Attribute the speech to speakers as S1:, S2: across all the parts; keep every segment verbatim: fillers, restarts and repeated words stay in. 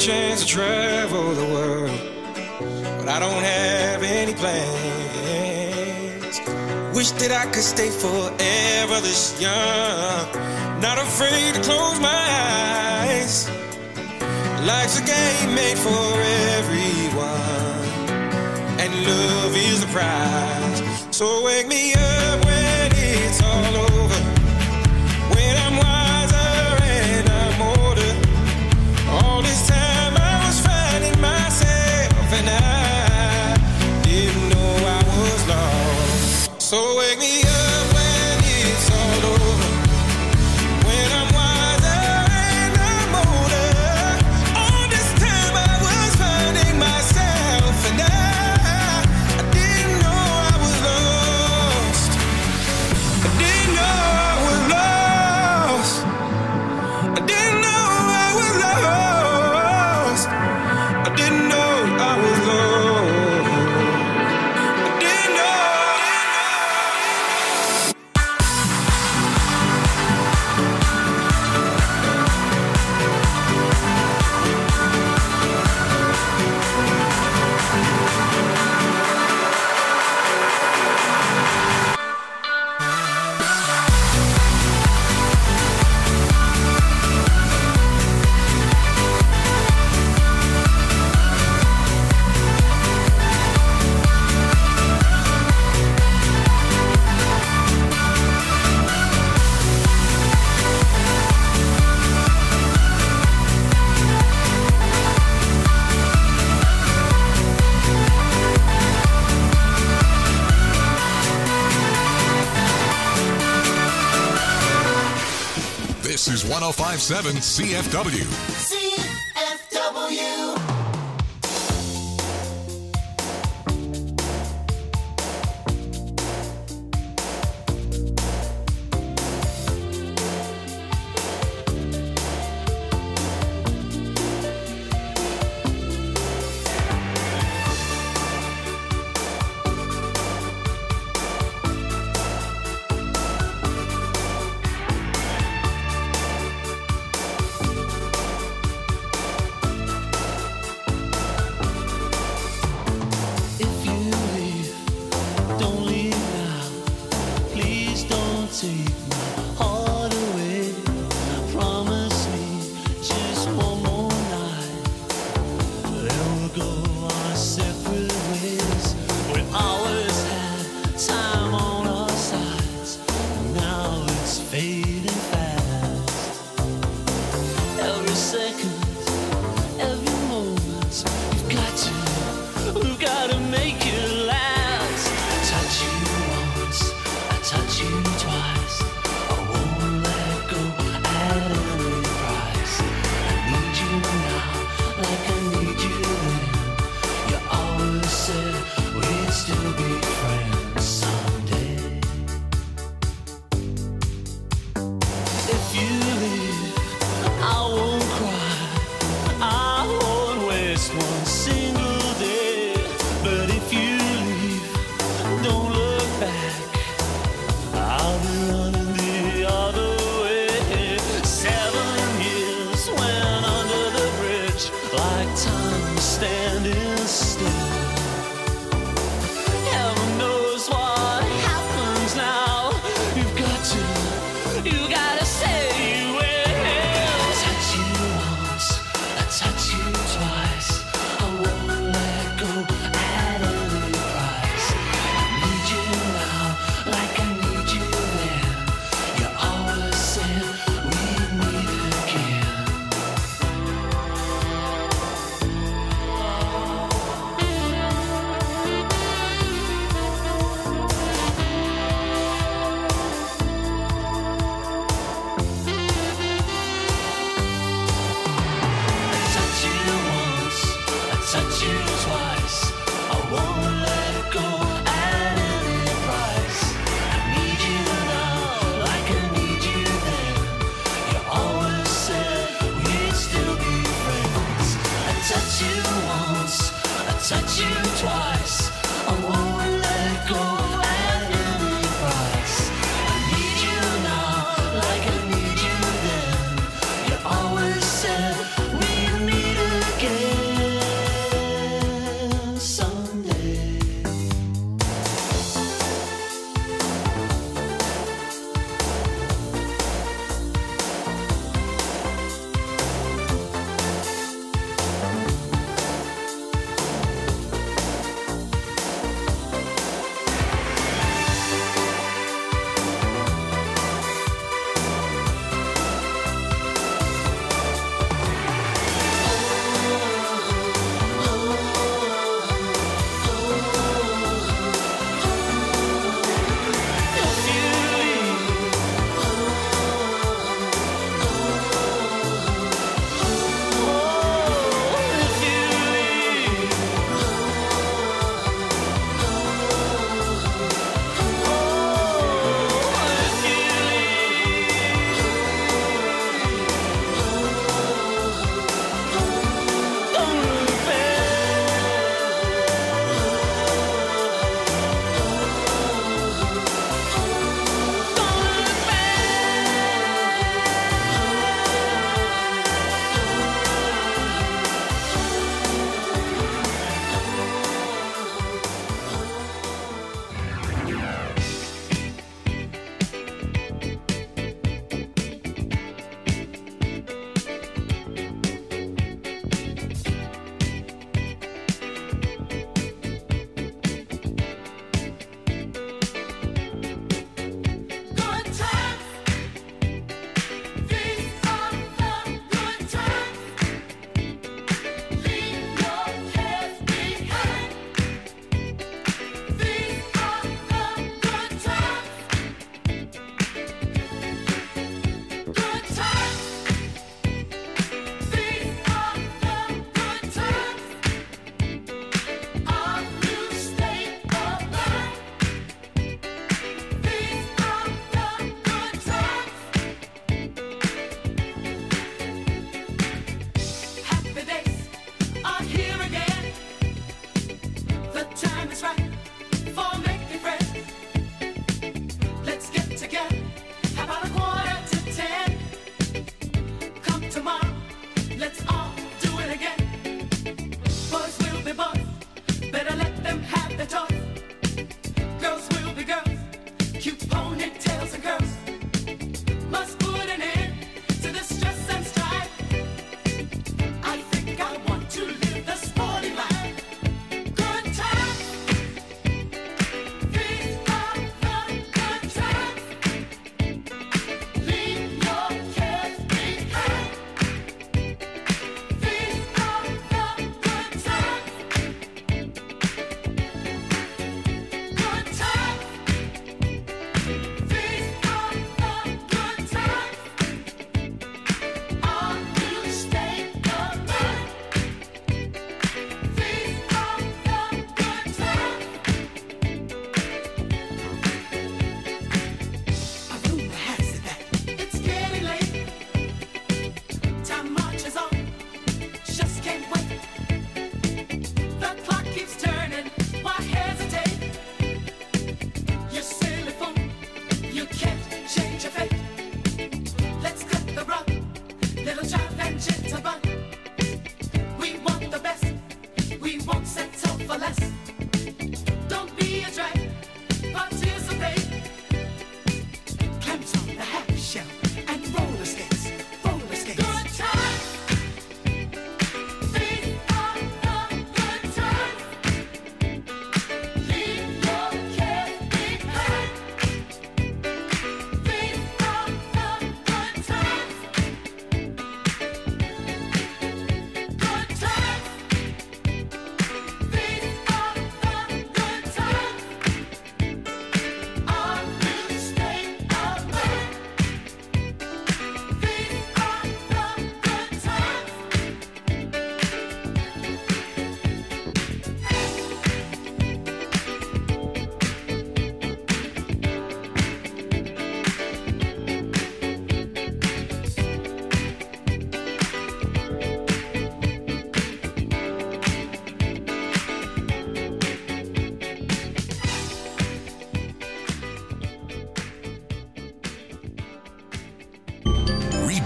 S1: chance to travel the world, but I don't have any plans. Wish that I could stay forever this young, not afraid to close my eyes. Life's a game made for everyone, and love is the prize. So wake me up when it's all over, when I'm wiser and I'm older. All this time I was finding myself, and I didn't know I was lost. So wake me up when it's all over, when I'm wiser and I'm older. All this time I was finding myself, and I, I didn't know I was lost. I didn't know I was lost. I didn't know I was lost. I didn't know I was lost. I didn't know.
S2: This is one oh five point seven C F W.
S3: C F W. Like I need you then, you always said we need again.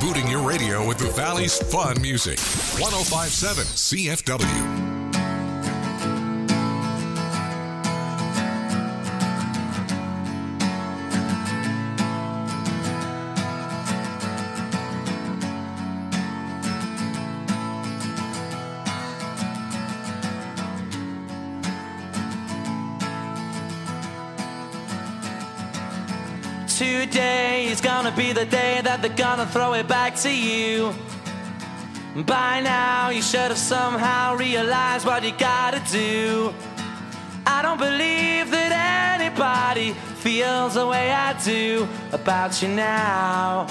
S2: rebooting your radio with the Valley's fun music. one oh five point seven C F W.
S4: Today is gonna be the day that they're gonna throw it back to you. By now you should have somehow realized what you gotta do. I don't believe that anybody feels the way I do about you now.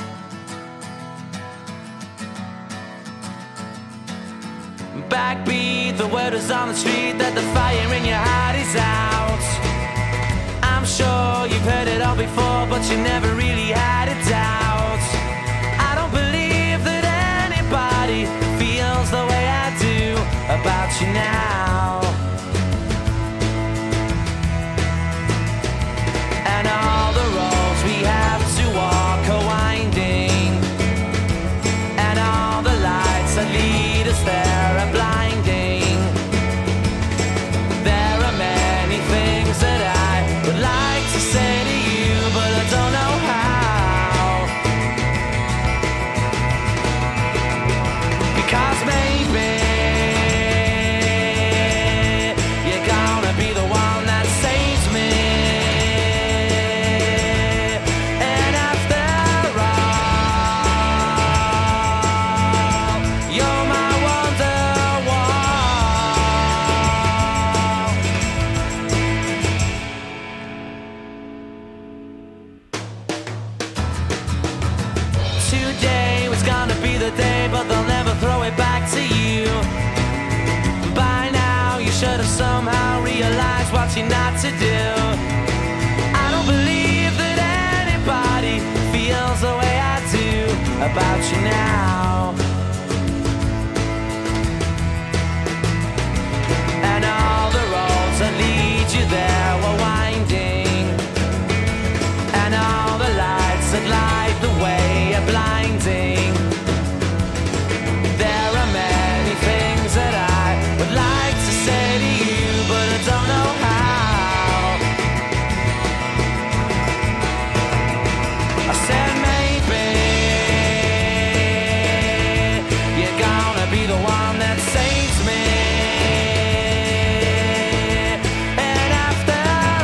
S4: Backbeat, the word is on the street that the fire in your heart is out. I'm sure you've heard it all before, but you never really had a doubt. I don't believe that anybody feels the way I do about you now. And all the roads we have to walk are winding, and all the lights that lead us there are blinding. There are many things that I would like to say to you, but I don't know how. Because maybe you're gonna be the one that saves me. And after all, you're my Today was gonna be the day, but they'll never throw it back to you. By now you should have somehow realized what you're not to do. I don't believe that anybody feels the way I do about you now. And all the roads that lead you there were winding, and all the lights that light the way are blinding. There are many things that I would like to say to you, but I don't know how. I said maybe you're gonna be the one that saves me. And after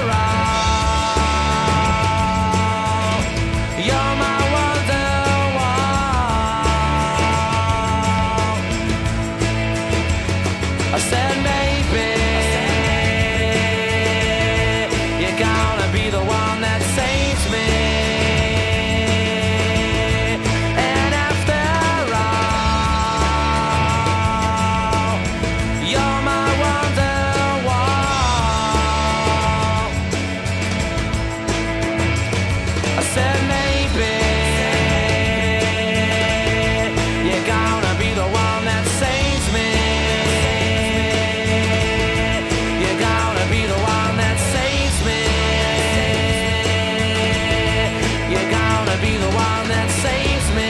S4: all, you're my I said maybe you're gonna be the one that saves me. And after all, you're my Wonderwall. I said maybe you're gonna be the one that saves me. Be the one that saves me.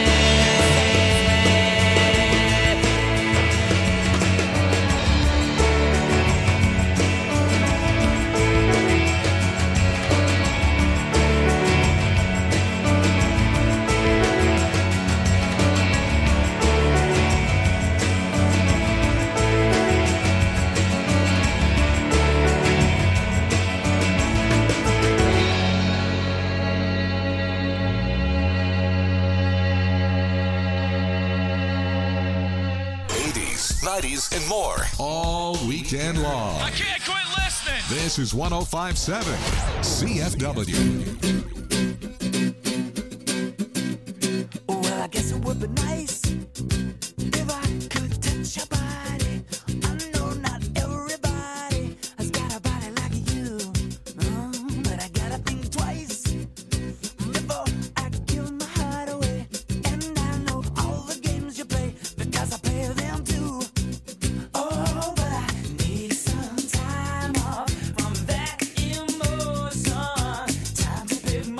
S2: nineties, and more. All weekend long.
S5: I can't quit listening.
S2: This is one oh five point seven C F W.
S6: Well, I guess it would be nice if I could touch your body. I know not everybody has got a body like you, uh, but I gotta think twice before I give my heart away. And I know all the games you play because I play them too. Oh, but I need some time off from that emotion. Time to pick my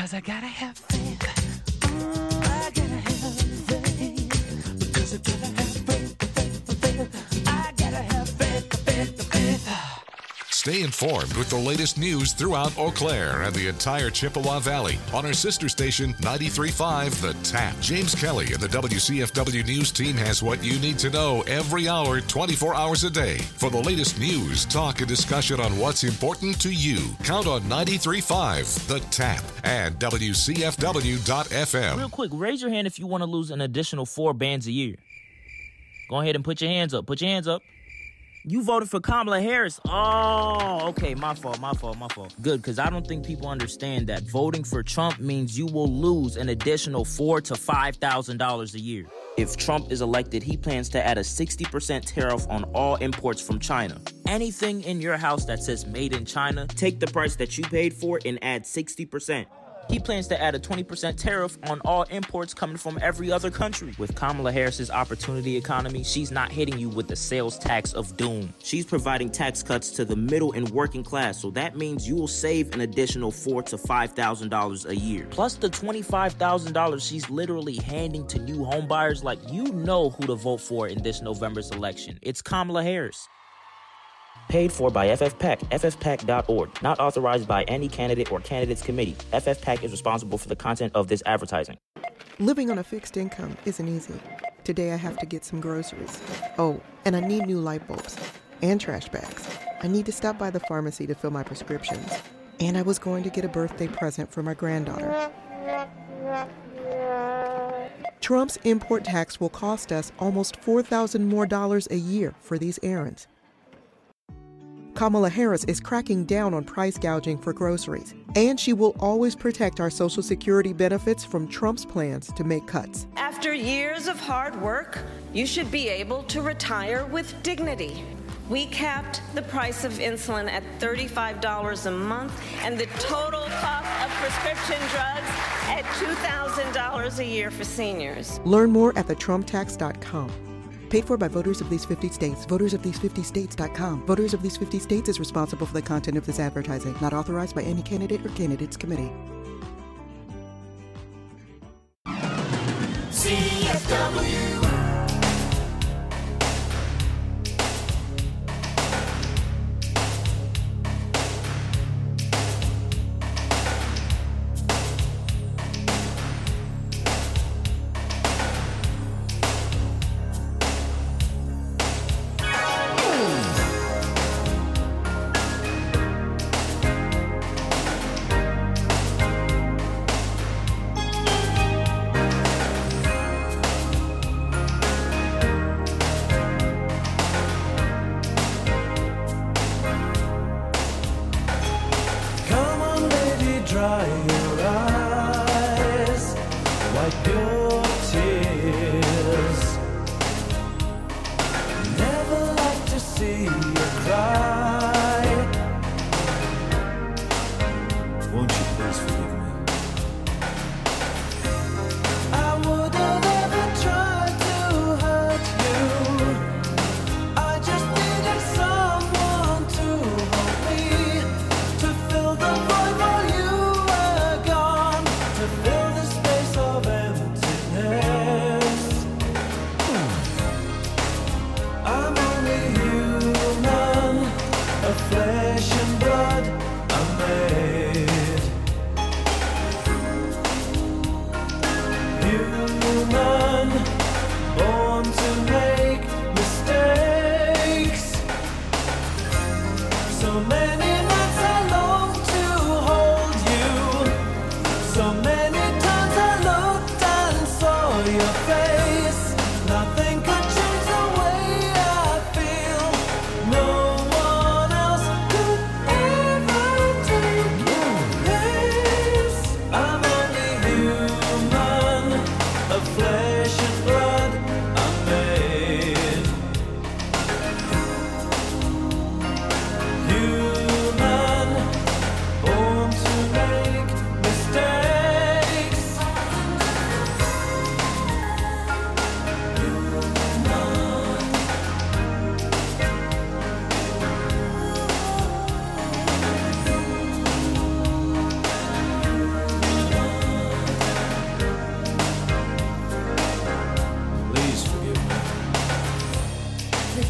S6: Cause I gotta have faith. Oh, I gotta have faith. Because I gotta have faith, faith, faith. I gotta have faith, faith, faith.
S2: Stay informed with the latest news throughout Eau Claire and the entire Chippewa Valley on our sister station ninety-three point five The Tap. James Kelly and the W C F W News team has what you need to know every hour, twenty-four hours a day. For the latest news, talk, and discussion on what's important to you, count on ninety-three point five The Tap and W C F W dot F M.
S5: Real quick, raise your hand if you want to lose an additional four bands a year. Go ahead and put your hands up. Put your hands up. You voted for Kamala Harris. Oh, okay. My fault, my fault, my fault. Good, because I don't think people understand that voting for Trump means you will lose an additional four thousand to five thousand dollars a year. If Trump is elected, he plans to add a sixty percent tariff on all imports from China. Anything in your house that says made in China, take the price that you paid for and add sixty percent. He plans to add a twenty percent tariff on all imports coming from every other country. With Kamala Harris's opportunity economy, she's not hitting you with the sales tax of doom. She's providing tax cuts to the middle and working class, so that means you will save an additional four thousand to five thousand dollars a year. Plus the twenty-five thousand dollars she's literally handing to new homebuyers. Like, you know who to vote for in this November's election. It's Kamala Harris. Paid for by F F PAC, F F PAC dot org. Not authorized by any candidate or candidates committee. F F PAC is responsible for the content of this advertising.
S7: Living on a fixed income isn't easy. Today I have to get some groceries. Oh, and I need new light bulbs and trash bags. I need to stop by the pharmacy to fill my prescriptions. And I was going to get a birthday present for my granddaughter. Trump's import tax will cost us almost four thousand dollars more dollars a year for these errands. Kamala Harris is cracking down on price gouging for groceries, and she will always protect our Social Security benefits from Trump's plans to make cuts.
S8: After years of hard work, you should be able to retire with dignity. We capped the price of insulin at thirty-five dollars a month and the total cost of prescription drugs at two thousand dollars a year for seniors.
S7: Learn more at the trump tax dot com. Paid for by voters of these fifty states. voters of these fifty states dot com. Voters of these fifty states is responsible for the content of this advertising. Not authorized by any candidate or candidates committee.
S3: C F W.
S9: Dry your eyes, wipe your tears. Never like to see you cry. Won't you please forgive me? I would have never tried to hurt you. I just needed someone to hold me, to fill the void while you I'm only human.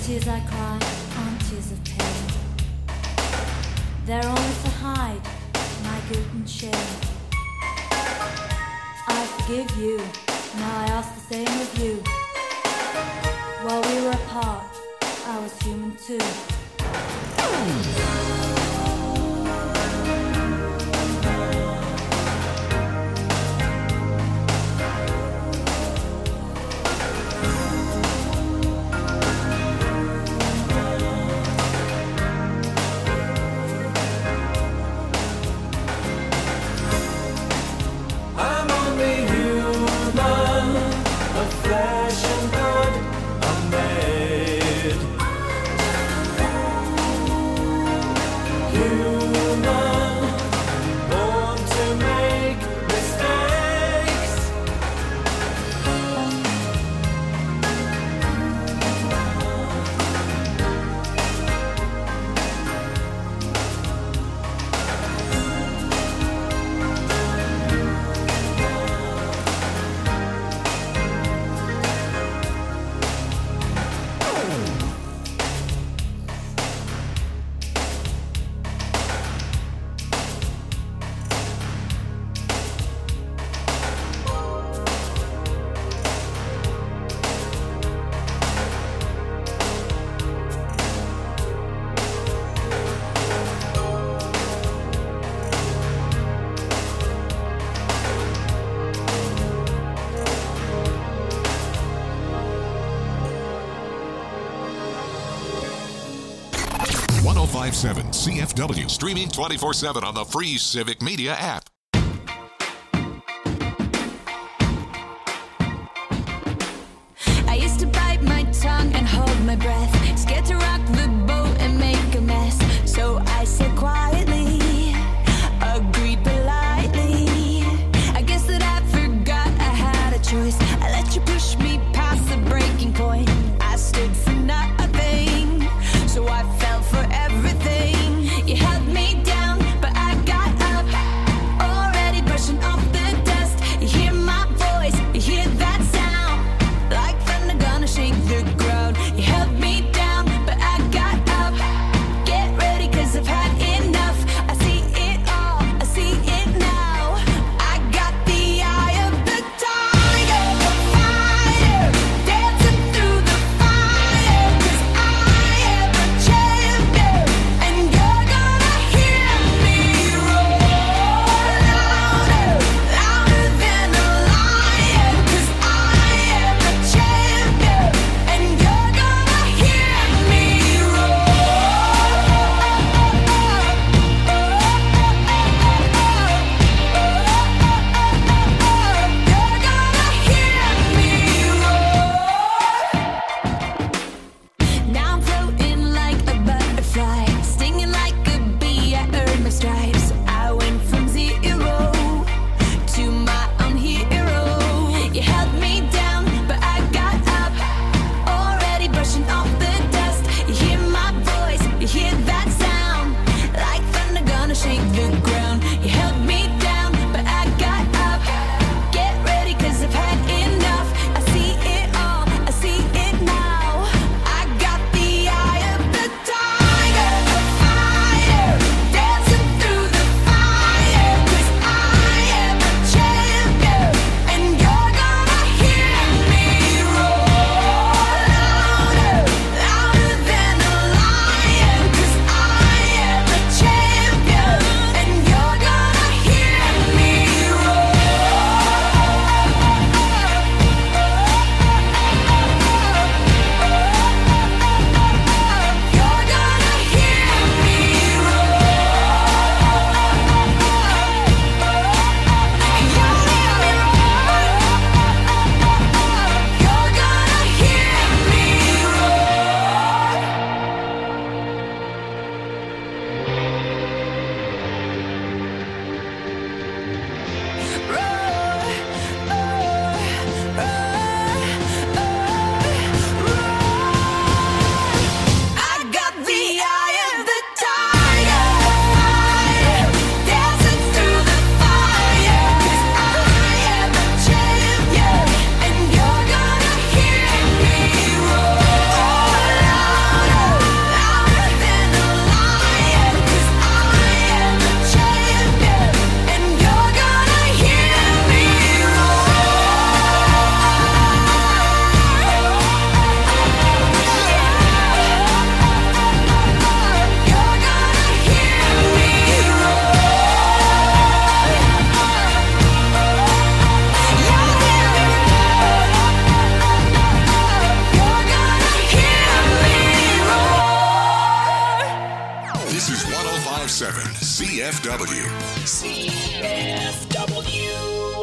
S10: tears I cry aren't tears of pain. They're only to hide my guilt and shame. I forgive you, now I ask the same of you. While we were apart, I was human too.
S9: I'm only human, of flesh and blood I'm made. Human, born to make mistakes.
S2: one oh five point seven C F W, streaming twenty-four seven on the free Civic Media app.
S10: I used to bite my tongue and hold my breath, scared to rock the boat and make a mess. So I said quietly, agreed politely. I guess that I forgot I had a choice. I let you push me past the breaking point. I stood for nothing, so I fell for everything. You held me down, but I got up, already brushing off the dust. You hear my voice, you hear that sound, like thunder gonna shake the ground. You held me down, but I got up. Get ready, cause I've had enough. I see it all, I see it now. I got the eye of the tiger, the fighter, dancing through the fire. Cause I am a champion, and you're gonna hear me roar louder, louder than a lion. Cause I am a champion, and you're gonna hear me roar. You're gonna hear me roar. Now I'm floating like a butterfly, stinging like a bee. I earned my stripes. I went from zero to my own hero. You held me down, but I got up, already brushing off the dust. You hear my voice, you hear that sound, like thunder gonna shake the ground. You held me down, but I got up. Get ready, cause I've had enough. I see it all, I see it now. I got the eye of the tiger, the fighter, dancing through the fire. Cause I am a champion, and you're gonna hear me roar louder,
S2: F W.
S11: C F W.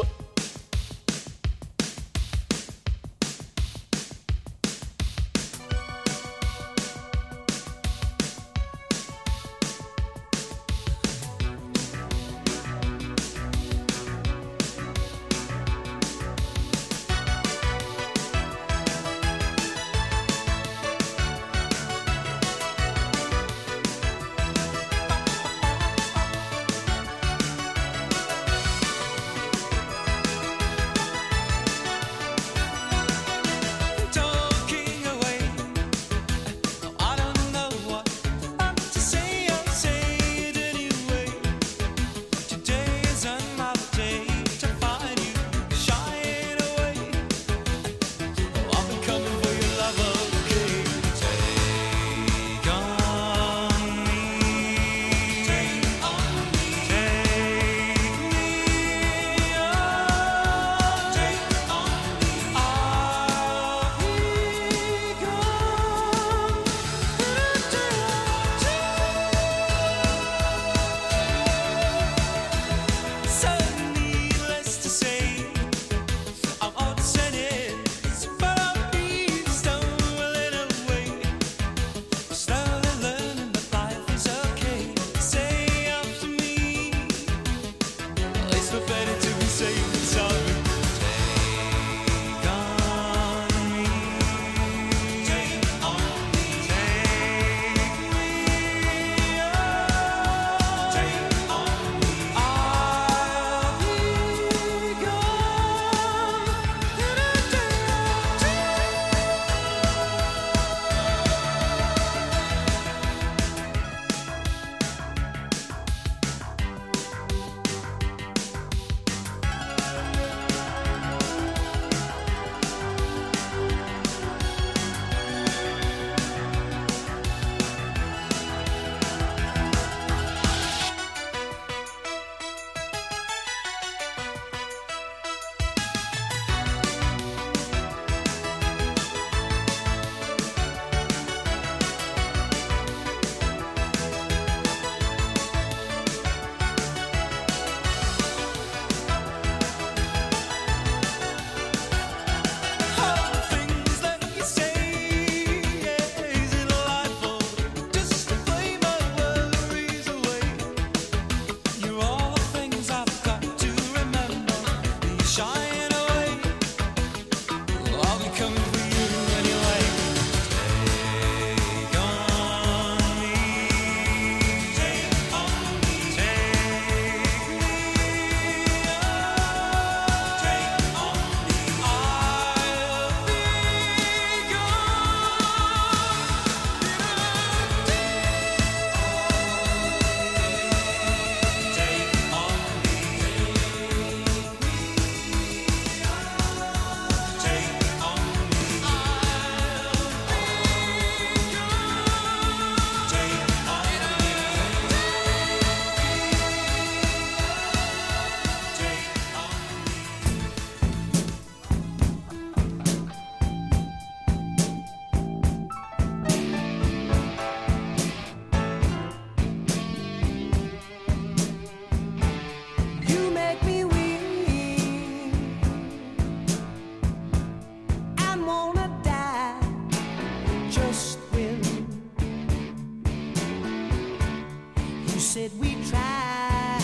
S6: said we try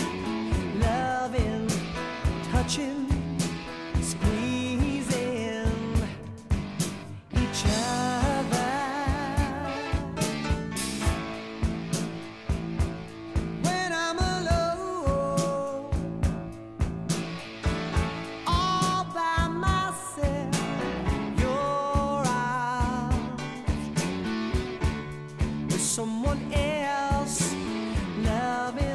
S6: loving, touching, squeezing each other. When I'm alone, all by myself, your arms with someone else loving.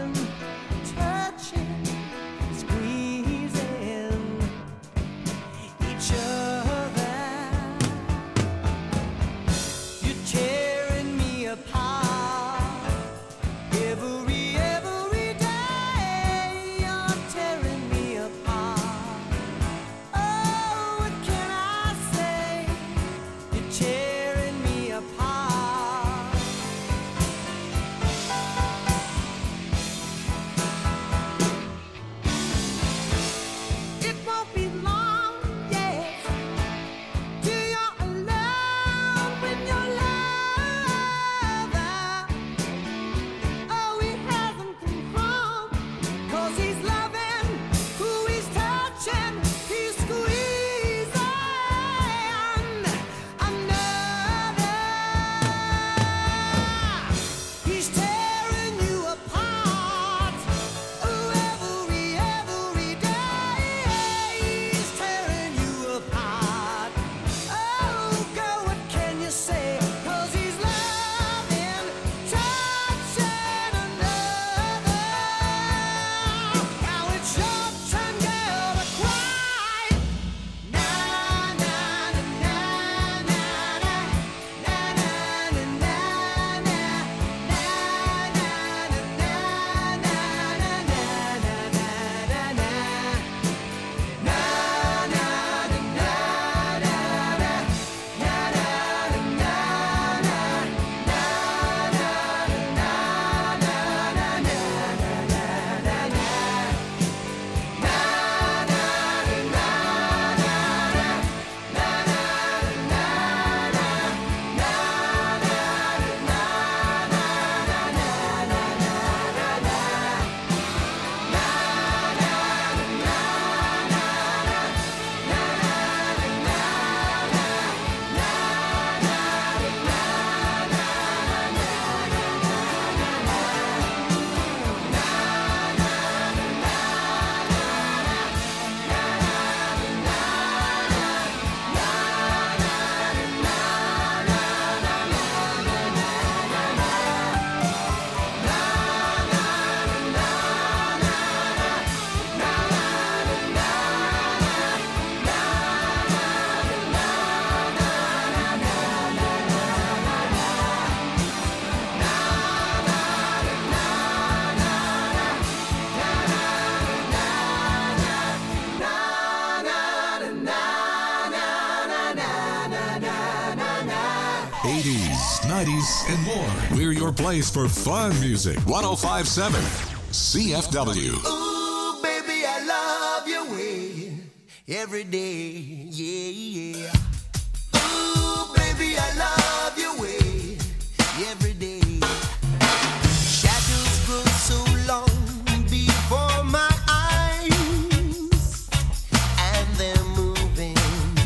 S2: eighties, nineties, and more. We're your place for fun music. one oh five point seven C F W.
S9: Ooh, baby, I love your way every day. Yeah, yeah. Ooh, baby, I love your way every day. Shadows grow so long before my eyes, and they're moving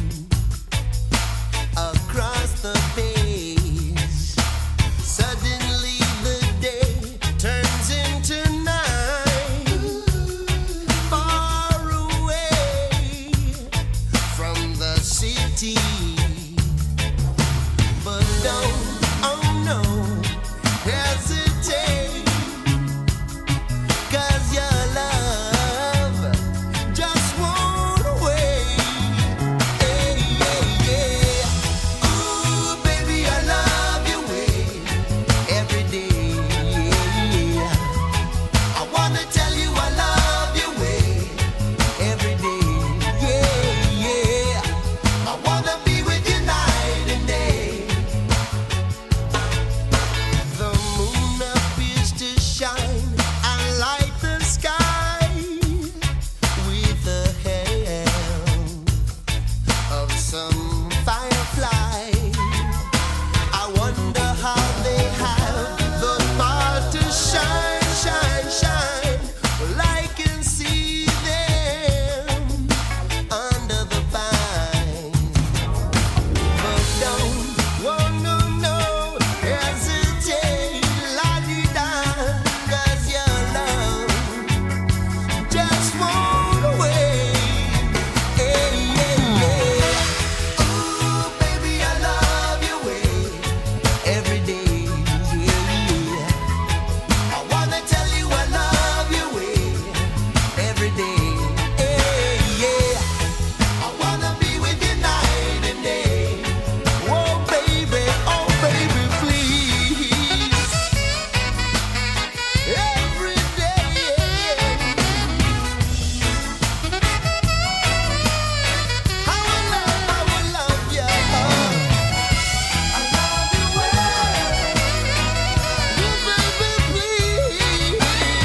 S9: across the page. Suddenly the day turns into night, far away from the city. But don't, oh no, hesitate, 'cause your love just won't wait. Hey, yeah, yeah. Ooh, baby, I love your way every day. Yeah. I wanna tell you I love your way every day. Yeah, yeah. I wanna be with you night and day. The moon appears to shine and light the sky with the help of some firefly. I wonder how they have the power to shine, shine, shine. Well, I can see them under the vine. But don't, oh no, no, hesitate, la-di-da, 'cause your love just won't wait. Hey, yeah, yeah. Ooh, baby, I love your way every day. Yeah, I wanna tell you I love your way every day. Hey, yeah. I wanna be with you night and day. Oh, baby, oh, baby, please. Every day. I will love, I will love you. I love you well. Oh, baby, please.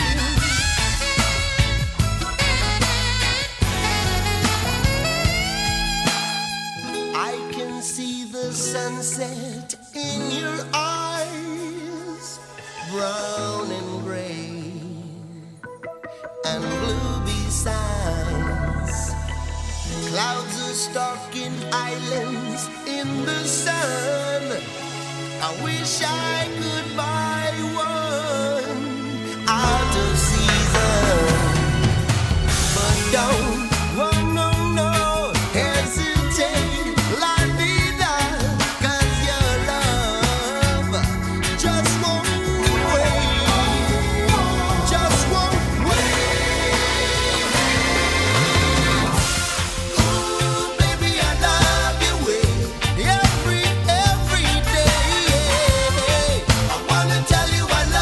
S9: I can see the sunset in your eyes, brown and gray and blue besides. Clouds are stalking islands in the sun. I wish I could buy one out of season. But don't, oh no, no, hesitate, la-di-da, 'cause your love just won't wait, just won't wait. Ooh, baby, I love your way every, every day. I wanna tell you I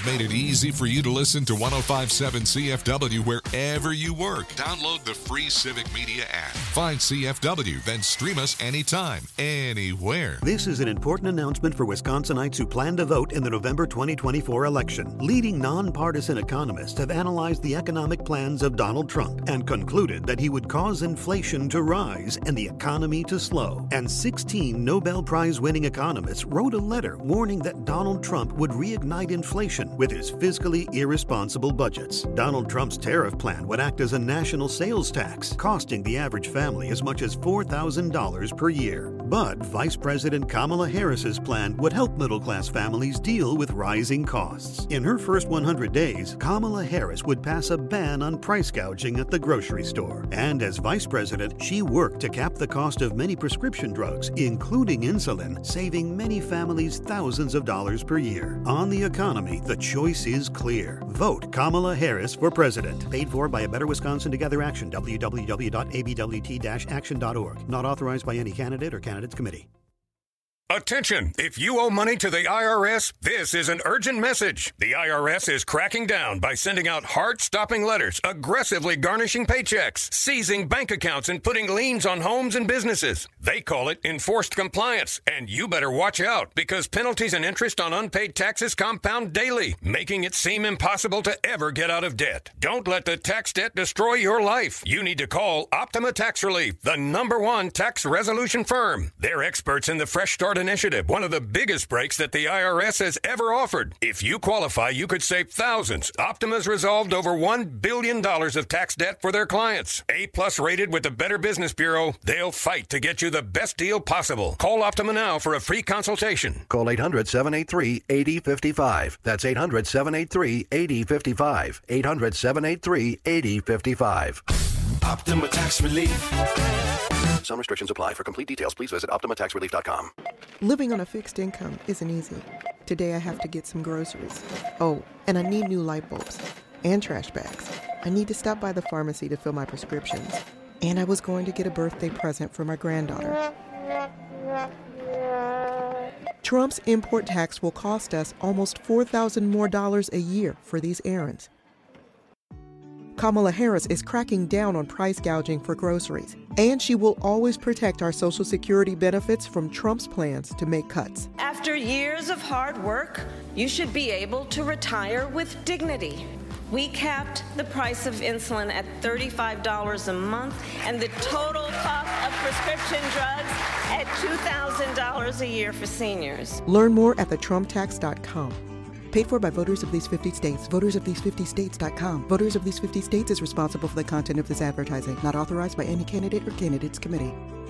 S2: has made it easy for you to listen to one oh five point seven C F W wherever you work. Download the free Civic Media app. Find C F W, then stream us anytime, anywhere.
S12: This is an important announcement for Wisconsinites who plan to vote in the November twenty twenty-four election. Leading nonpartisan economists have analyzed the economic plans of Donald Trump and concluded that he would cause inflation to rise and the economy to slow. And sixteen Nobel Prize-winning economists wrote a letter warning that Donald Trump would reignite inflation with his fiscally irresponsible budgets. Donald Trump's tariff plan would act as a national sales tax, costing the average family as much as four thousand dollars per year. But Vice President Kamala Harris's plan would help middle-class families deal with rising costs. In her first one hundred days, Kamala Harris would pass a ban on price gouging at the grocery store. And as Vice President, she worked to cap the cost of many prescription drugs, including insulin, saving many families thousands of dollars per year. On the economy, the choice is clear. Vote Kamala Harris for president. Paid for by a Better Wisconsin Together Action, w w w dot a b w t dash action dot org. Not authorized by any candidate or candidates committee.
S13: Attention! If you owe money to the I R S, this is an urgent message. The I R S is cracking down by sending out heart-stopping letters, aggressively garnishing paychecks, seizing bank accounts, and putting liens on homes and businesses. They call it enforced compliance, and you better watch out because penalties and interest on unpaid taxes compound daily, making it seem impossible to ever get out of debt. Don't let the tax debt destroy your life. You need to call Optima Tax Relief, the number one tax resolution firm. They're experts in the Fresh Start Initiative, one of the biggest breaks that the I R S has ever offered. If you qualify, you could save thousands. Optima's resolved over one billion dollars of tax debt for their clients. A-plus rated with the Better Business Bureau, they'll fight to get you the best deal possible. Call Optima now for a free consultation.
S14: Call eight hundred, seven eight three, eight zero five five. That's eight hundred, seven eight three, eight zero five five. eight hundred, seven eight three, eight zero five five.
S11: Optima Tax Relief.
S14: Some restrictions apply. For complete details, please visit optima tax relief dot com.
S7: Living on a fixed income isn't easy. Today I have to get some groceries. Oh, and I need new light bulbs and trash bags. I need to stop by the pharmacy to fill my prescriptions. And I was going to get a birthday present for my granddaughter. Trump's import tax will cost us almost four thousand dollars more dollars a year for these errands. Kamala Harris is cracking down on price gouging for groceries, and she will always protect our Social Security benefits from Trump's plans to make cuts.
S8: After years of hard work, you should be able to retire with dignity. We capped the price of insulin at thirty-five dollars a month and the total cost of prescription drugs at two thousand dollars a year for seniors.
S7: Learn more at the trump tax dot com. Paid for by voters of these fifty states. voters of these fifty states dot com. Voters of these fifty states is responsible for the content of this advertising. Not authorized by any candidate or candidates committee.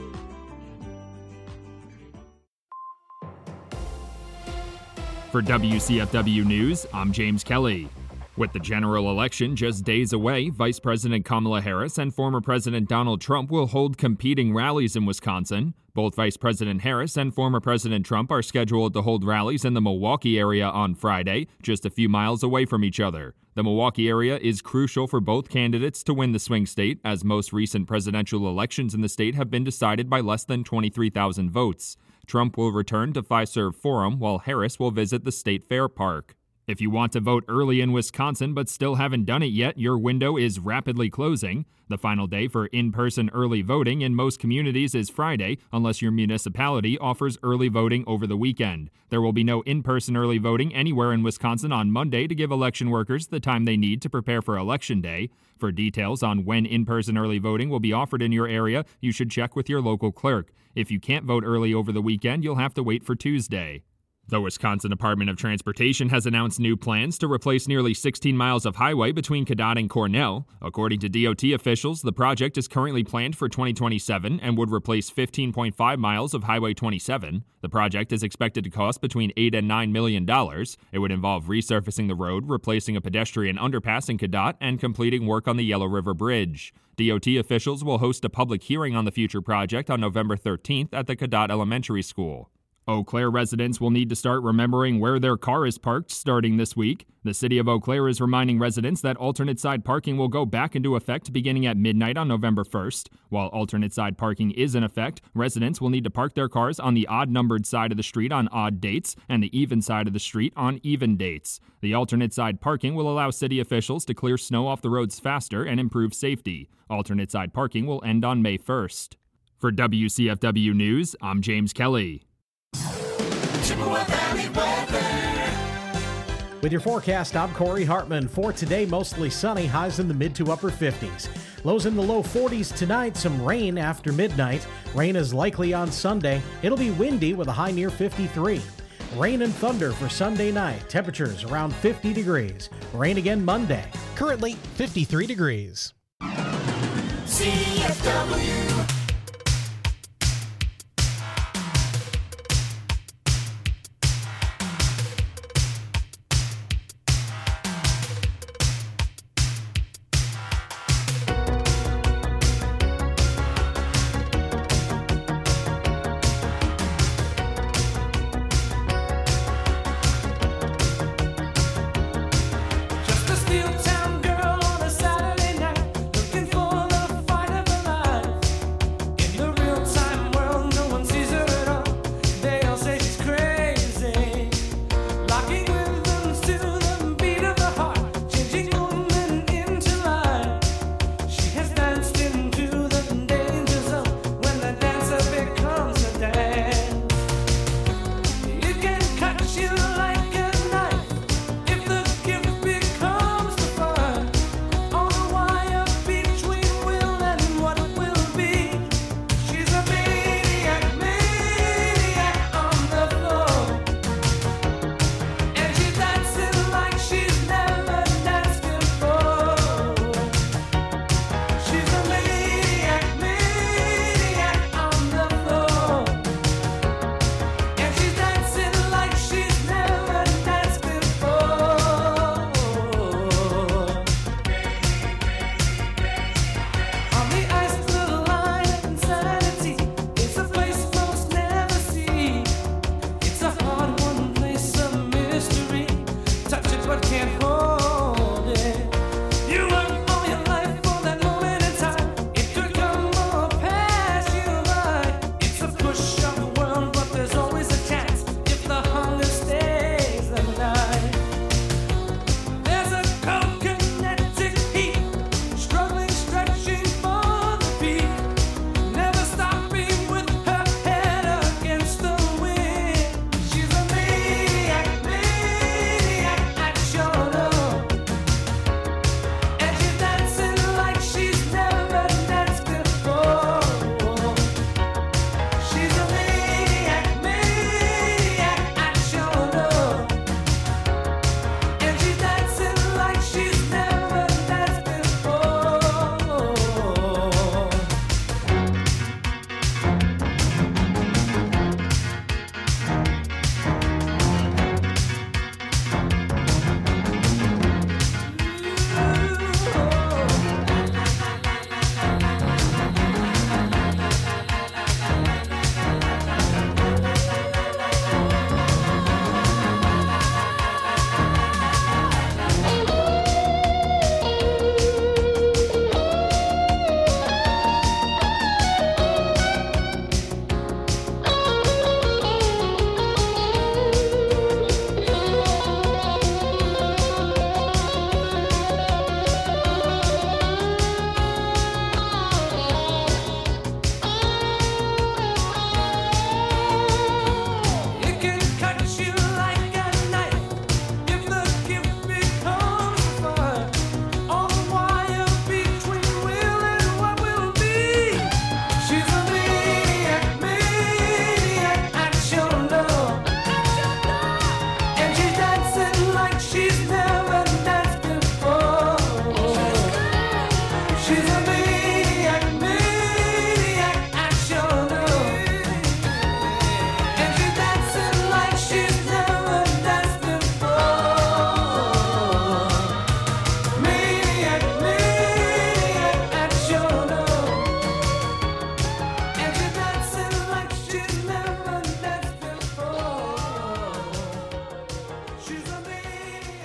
S15: For W C F W News, I'm James Kelly. With the general election just days away, Vice President Kamala Harris and former President Donald Trump will hold competing rallies in Wisconsin. Both Vice President Harris and former President Trump are scheduled to hold rallies in the Milwaukee area on Friday, just a few miles away from each other. The Milwaukee area is crucial for both candidates to win the swing state, as most recent presidential elections in the state have been decided by less than twenty-three thousand votes. Trump will return to Fiserv Forum, while Harris will visit the State Fair Park. If you want to vote early in Wisconsin but still haven't done it yet, your window is rapidly closing. The final day for in-person early voting in most communities is Friday, unless your municipality offers early voting over the weekend. There will be no in-person early voting anywhere in Wisconsin on Monday to give election workers the time they need to prepare for Election Day. For details on when in-person early voting will be offered in your area, you should check with your local clerk. If you can't vote early over the weekend, you'll have to wait for Tuesday. The Wisconsin Department of Transportation has announced new plans to replace nearly sixteen miles of highway between Cadott and Cornell. According to D O T officials, the project is currently planned for twenty twenty-seven and would replace fifteen point five miles of Highway twenty-seven. The project is expected to cost between eight and nine million dollars. It would involve resurfacing the road, replacing a pedestrian underpass in Cadott, and completing work on the Yellow River Bridge. D O T officials will host a public hearing on the future project on November thirteenth at the Cadott Elementary School. Eau Claire residents will need to start remembering where their car is parked starting this week. The city of Eau Claire is reminding residents that alternate side parking will go back into effect beginning at midnight on November first. While alternate side parking is in effect, residents will need to park their cars on the odd-numbered side of the street on odd dates and the even side of the street on even dates. The alternate side parking will allow city officials to clear snow off the roads faster and improve safety. Alternate side parking will end on May first. For W C F W News, I'm James Kelly.
S3: Chippewa Valley weather.
S16: With your forecast, I'm Corey Hartman. For today, mostly sunny, highs in the mid to upper fifties. Lows in the low forties tonight, some rain after midnight. Rain is likely on Sunday. It'll be windy with a high near fifty-three. Rain and thunder for Sunday night. Temperatures around fifty degrees. Rain again Monday. Currently fifty-three degrees.
S3: C F W.
S9: Town girl on a Saturday night, looking for the fight of her life.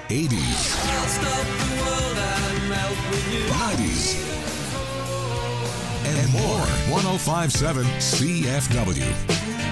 S2: eighties,
S9: I'll stop the world and melt with you.
S2: nineties, and more. one oh five point seven C F W.